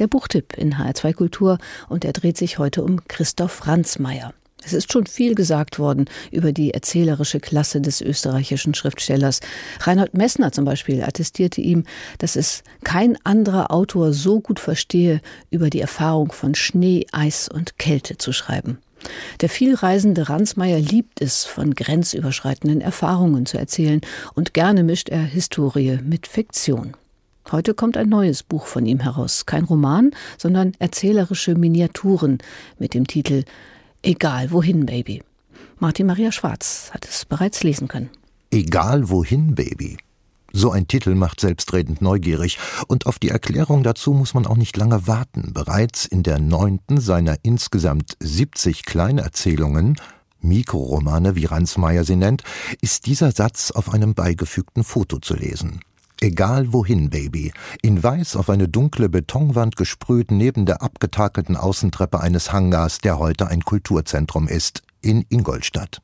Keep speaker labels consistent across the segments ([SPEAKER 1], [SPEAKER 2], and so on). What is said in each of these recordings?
[SPEAKER 1] Der Buchtipp in HR2 Kultur und er dreht sich heute um Christoph Ransmayr. Es ist schon viel gesagt worden über die erzählerische Klasse des österreichischen Schriftstellers. Reinhold Messner zum Beispiel attestierte ihm, dass es kein anderer Autor so gut verstehe, über die Erfahrung von Schnee, Eis und Kälte zu schreiben. Der vielreisende Ransmayr liebt es, von grenzüberschreitenden Erfahrungen zu erzählen und gerne mischt er Historie mit Fiktion. Heute kommt ein neues Buch von ihm heraus. Kein Roman, sondern erzählerische Miniaturen mit dem Titel Egal wohin, Baby. Martin Maria Schwarz hat es bereits lesen können.
[SPEAKER 2] Egal wohin, Baby. So ein Titel macht selbstredend neugierig und auf die Erklärung dazu muss man auch nicht lange warten. Bereits in der 9. seiner insgesamt 70 Kleinerzählungen, Mikroromane wie Ransmayr sie nennt, ist dieser Satz auf einem beigefügten Foto zu lesen. Egal wohin, Baby, in weiß auf eine dunkle Betonwand gesprüht neben der abgetakelten Außentreppe eines Hangars, der heute ein Kulturzentrum ist, in Ingolstadt.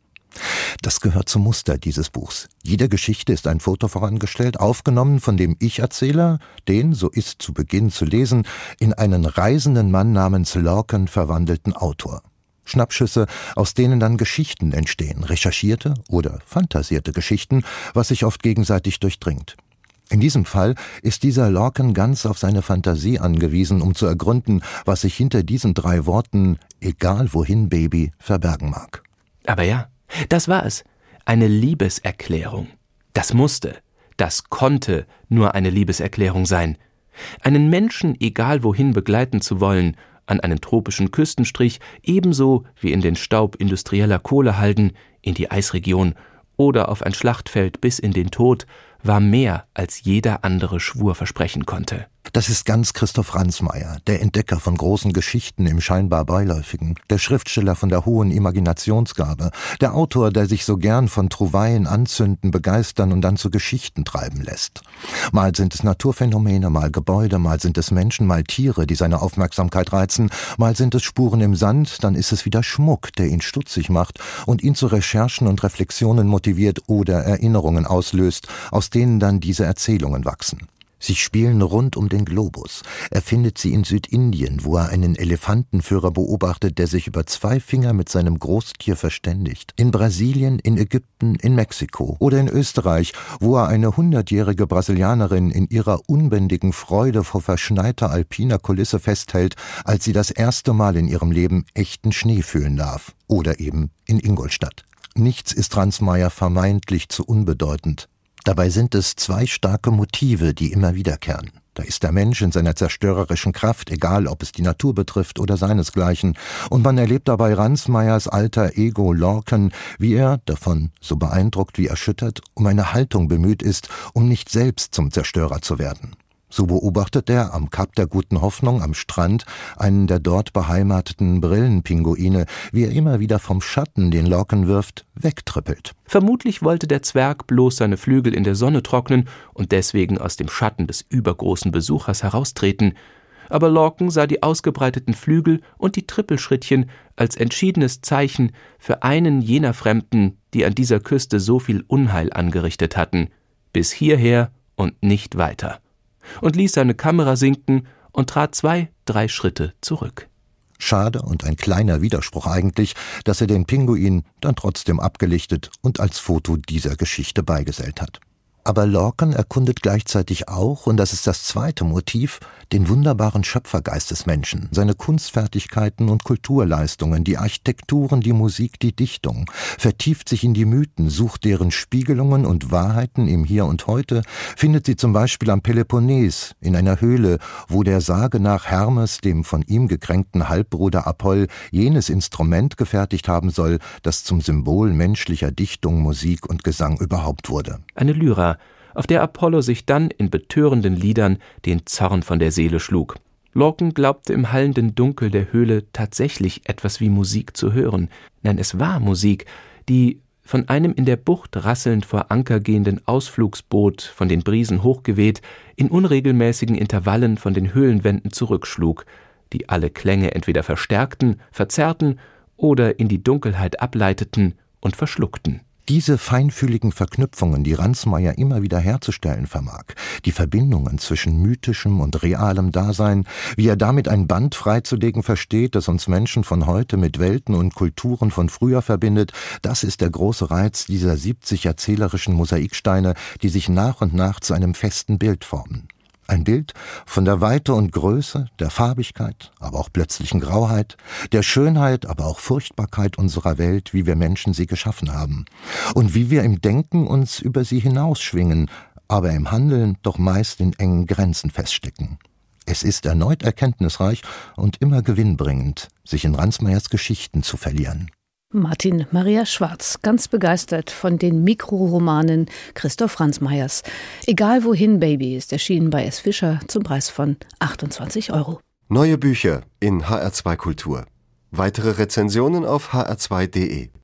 [SPEAKER 2] Das gehört zum Muster dieses Buchs. Jeder Geschichte ist ein Foto vorangestellt, aufgenommen von dem Ich-Erzähler, den, so ist zu Beginn zu lesen, in einen reisenden Mann namens Lorcan verwandelten Autor. Schnappschüsse, aus denen dann Geschichten entstehen, recherchierte oder fantasierte Geschichten, was sich oft gegenseitig durchdringt. In diesem Fall ist dieser Lorcan ganz auf seine Fantasie angewiesen, um zu ergründen, was sich hinter diesen 3 Worten »Egal wohin, Baby« verbergen mag.
[SPEAKER 3] Aber ja, das war es. Eine Liebeserklärung. Das musste, das konnte nur eine Liebeserklärung sein. Einen Menschen egal wohin begleiten zu wollen, an einen tropischen Küstenstrich, ebenso wie in den Staub industrieller Kohlehalden, in die Eisregion oder auf ein Schlachtfeld bis in den Tod, war mehr, als jeder andere Schwur versprechen konnte.
[SPEAKER 2] Das ist ganz Christoph Ransmayr, der Entdecker von großen Geschichten im scheinbar Beiläufigen, der Schriftsteller von der hohen Imaginationsgabe, der Autor, der sich so gern von Trouvaillen anzünden, begeistern und dann zu Geschichten treiben lässt. Mal sind es Naturphänomene, mal Gebäude, mal sind es Menschen, mal Tiere, die seine Aufmerksamkeit reizen, mal sind es Spuren im Sand, dann ist es wieder Schmuck, der ihn stutzig macht und ihn zu Recherchen und Reflexionen motiviert oder Erinnerungen auslöst, aus denen dann diese Erzählungen wachsen. Sie spielen rund um den Globus. Er findet sie in Südindien, wo er einen Elefantenführer beobachtet, der sich über 2 Finger mit seinem Großtier verständigt. In Brasilien, in Ägypten, in Mexiko oder in Österreich, wo er eine 100-jährige Brasilianerin in ihrer unbändigen Freude vor verschneiter alpiner Kulisse festhält, als sie das erste Mal in ihrem Leben echten Schnee fühlen darf. Oder eben in Ingolstadt. Nichts ist Ransmayr vermeintlich zu unbedeutend. Dabei sind es 2 starke Motive, die immer wiederkehren. Da ist der Mensch in seiner zerstörerischen Kraft, egal ob es die Natur betrifft oder seinesgleichen. Und man erlebt dabei Ransmayrs alter Ego Lorcan, wie er, davon so beeindruckt wie erschüttert, um eine Haltung bemüht ist, um nicht selbst zum Zerstörer zu werden. So beobachtet er am Kap der Guten Hoffnung am Strand einen der dort beheimateten Brillenpinguine, wie er immer wieder vom Schatten, den Lorcan wirft, wegtrippelt.
[SPEAKER 3] Vermutlich wollte der Zwerg bloß seine Flügel in der Sonne trocknen und deswegen aus dem Schatten des übergroßen Besuchers heraustreten. Aber Lorcan sah die ausgebreiteten Flügel und die Trippelschrittchen als entschiedenes Zeichen für einen jener Fremden, die an dieser Küste so viel Unheil angerichtet hatten. Bis hierher und nicht weiter. Und ließ seine Kamera sinken und trat 2, 3 Schritte zurück.
[SPEAKER 2] Schade und ein kleiner Widerspruch eigentlich, dass er den Pinguin dann trotzdem abgelichtet und als Foto dieser Geschichte beigesellt hat. Aber Lorcan erkundet gleichzeitig auch, und das ist das zweite Motiv, den wunderbaren Schöpfergeist des Menschen, seine Kunstfertigkeiten und Kulturleistungen, die Architekturen, die Musik, die Dichtung, vertieft sich in die Mythen, sucht deren Spiegelungen und Wahrheiten im Hier und Heute, findet sie zum Beispiel am Peloponnes, in einer Höhle, wo der Sage nach Hermes, dem von ihm gekränkten Halbbruder Apoll, jenes Instrument gefertigt haben soll, das zum Symbol menschlicher Dichtung, Musik und Gesang überhaupt wurde.
[SPEAKER 3] Eine Lyra, auf der Apollo sich dann in betörenden Liedern den Zorn von der Seele schlug. Lorcan glaubte im hallenden Dunkel der Höhle tatsächlich etwas wie Musik zu hören. Nein, es war Musik, die von einem in der Bucht rasselnd vor Anker gehenden Ausflugsboot, von den Brisen hochgeweht, in unregelmäßigen Intervallen von den Höhlenwänden zurückschlug, die alle Klänge entweder verstärkten, verzerrten oder in die Dunkelheit ableiteten und verschluckten.
[SPEAKER 2] Diese feinfühligen Verknüpfungen, die Ransmayr immer wieder herzustellen vermag, die Verbindungen zwischen mythischem und realem Dasein, wie er damit ein Band freizulegen versteht, das uns Menschen von heute mit Welten und Kulturen von früher verbindet, das ist der große Reiz dieser 70 erzählerischen Mosaiksteine, die sich nach und nach zu einem festen Bild formen. Ein Bild von der Weite und Größe, der Farbigkeit, aber auch plötzlichen Grauheit, der Schönheit, aber auch Furchtbarkeit unserer Welt, wie wir Menschen sie geschaffen haben. Und wie wir im Denken uns über sie hinausschwingen, aber im Handeln doch meist in engen Grenzen feststecken. Es ist erneut erkenntnisreich und immer gewinnbringend, sich in Ransmayrs Geschichten zu verlieren.
[SPEAKER 1] Martin Maria Schwarz, ganz begeistert von den Mikroromanen Christoph Ransmayrs. Egal wohin, Baby ist erschienen bei S. Fischer zum Preis von 28 €.
[SPEAKER 4] Neue Bücher in HR2 Kultur. Weitere Rezensionen auf hr2.de.